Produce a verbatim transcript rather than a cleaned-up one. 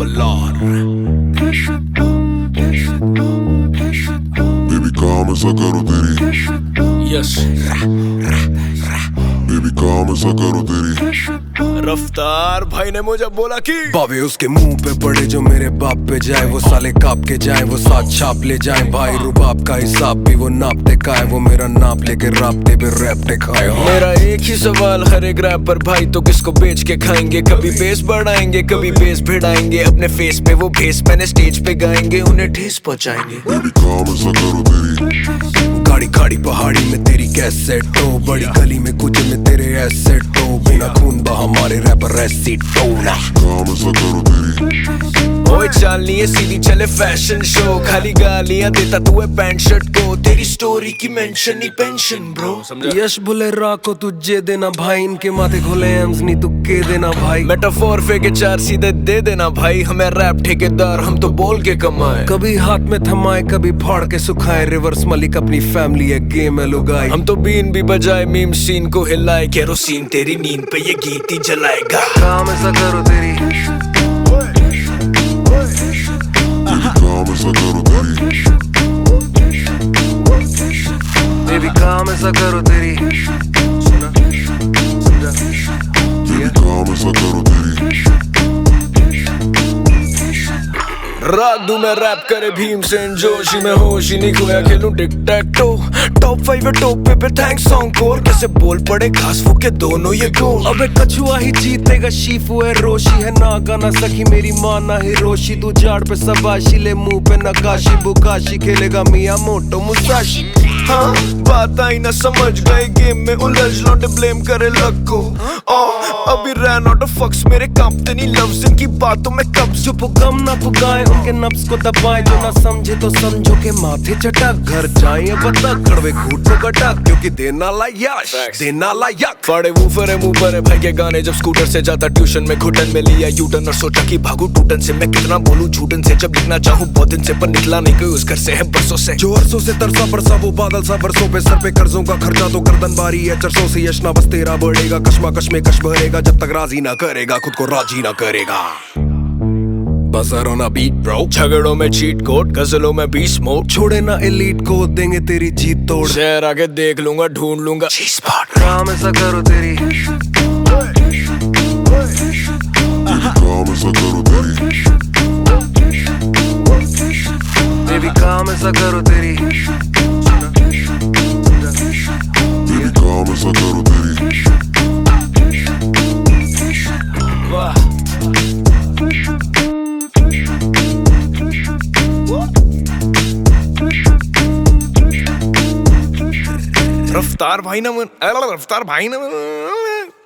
Lord. Baby काम ऐसा करो तेरी Yes. Baby काम ऐसा करो तेरी रफ्तार भाई ने मुझे बोला कि बाबे उसके मुंह पे पड़े जो मेरे बाप पे जाए, वो साले काप के जाए, वो साथ छाप ले जाए। भाई रुबाब का हिसाब भी वो नापते का है, वो मेरा नाप लेके रापते पे रैपटे खाए। मेरा एक ही सवाल हर एक रैपर भाई, तो किसको बेच के खाएंगे? कभी बेस बढ़ाएंगे, कभी बेस भिड़ाएंगे, अपने फेस पे वो भेस मैंने स्टेज पे गाएंगे, उन्हें ठेस पहुंचाएंगे। Baby काम ऐसा करो तेरी गाड़ी खाड़ी पहाड़ी में तेरी कैसेट हो, बड़ी गली में कुछ में तेरे एसेट हो, बिना खून बहा हमारे रैपर एसिड टोना। काम ऐसा करो तेरी ओए चाल नहीं है सीधी चले फैशन शो, खाली गालियां देता तू है पैंट शर्ट को, तेरी स्टोरी की मेंशन नहीं पेंशन ब्रो। यश बुले राको तुझे देना भाई, इनके माथे खोले एम्स नहीं तू के देना भाई। मेटाफोर फेंके चार सीधे दे देना भाई, हमें रैप ठेकेदार हम तो बोल के कमाए। कभी हाथ में थमाए कभी फाड़ के सुखाए, रिवर्स मलिक अपनी फैमिली है गेम है लुगाई। हम तो बीन भी बजाए मीम सीन को हिलाए, केरोसिन तेरी नींद पे ये गीत ही जलाएगा। काम ऐसा करो तेरी काम ऐसा करो तेरी बेबी, काम ऐसा करो तेरी Baby काम ऐसा करो तेरी रात दूं मैं रैप करे भीमसेन जोशी में, होश ही नहीं खोया खेलूं tic tac toe. Top five है टॉप पे पे थैंक्स सॉन्ग कोर, कैसे बोल पड़े घास फूक के दोनों ये गोल। अबे कछुआ ही जीतेगा शीफू है रोशी है ना गाना सखी मेरी माँ ना हिरोशी, तू झाड़ पे सबाशी ले मुंह पे नकाशी बुकाशी, खेलेगा मियां मोटो मुसाशी। हाँ बात आई ना समझ गए गेम में उलझ लौटे ब्लेम करे लग को। अभी रैन आउट ऑफ फक्स मेरे कांपते नहीं लफ्ज, इनकी बातों में कब जो गम ना पुकाए उनके नफ्स को दबाए, जो ना समझे तो समझो के माथे चटक, घर जाए बता कड़वे घूट को कटक, क्योंकि देना लायक देना लायक। फाड़े वूफर है मुंह पर है भाई के गाने, जब स्कूटर से जाता ट्यूशन में घुटन में लिया यूटर्न और सोचा कि भागू टूटन से, मैं कितना बोलूं झूठन से, जब लिखना चाहूं बहुत दिन से पर निकला नहीं कोई उस घर से है बरसों से। जो अरसों से तरसा बरसा वो बादल सा बरसों पे, सर पे कर्जों का खर्चा तो गर्दन बारी है चरसों से, यश ना बस तेरा बढ़ेगा, कश्मा कश्मे कश भरेगा, जब तक राजी ना करेगा खुद को राजी ना करेगा। बसर ऑन अ बीट ब्रो, झगड़ों में चीट कोड, गजलों में बीस मोड, छोड़े ना एलीट को देंगे तेरी जीत तोड़। शहर आके देख लूंगा ढूंढ लूंगा काम ऐसा करो तेरी काम ऐसा करो तेरी बेबी, काम ऐसा करो तेरी Baby काम ऐसा करो तेरी वाह। रफ्तार भाई ना मन रफ्तार भाई ना मन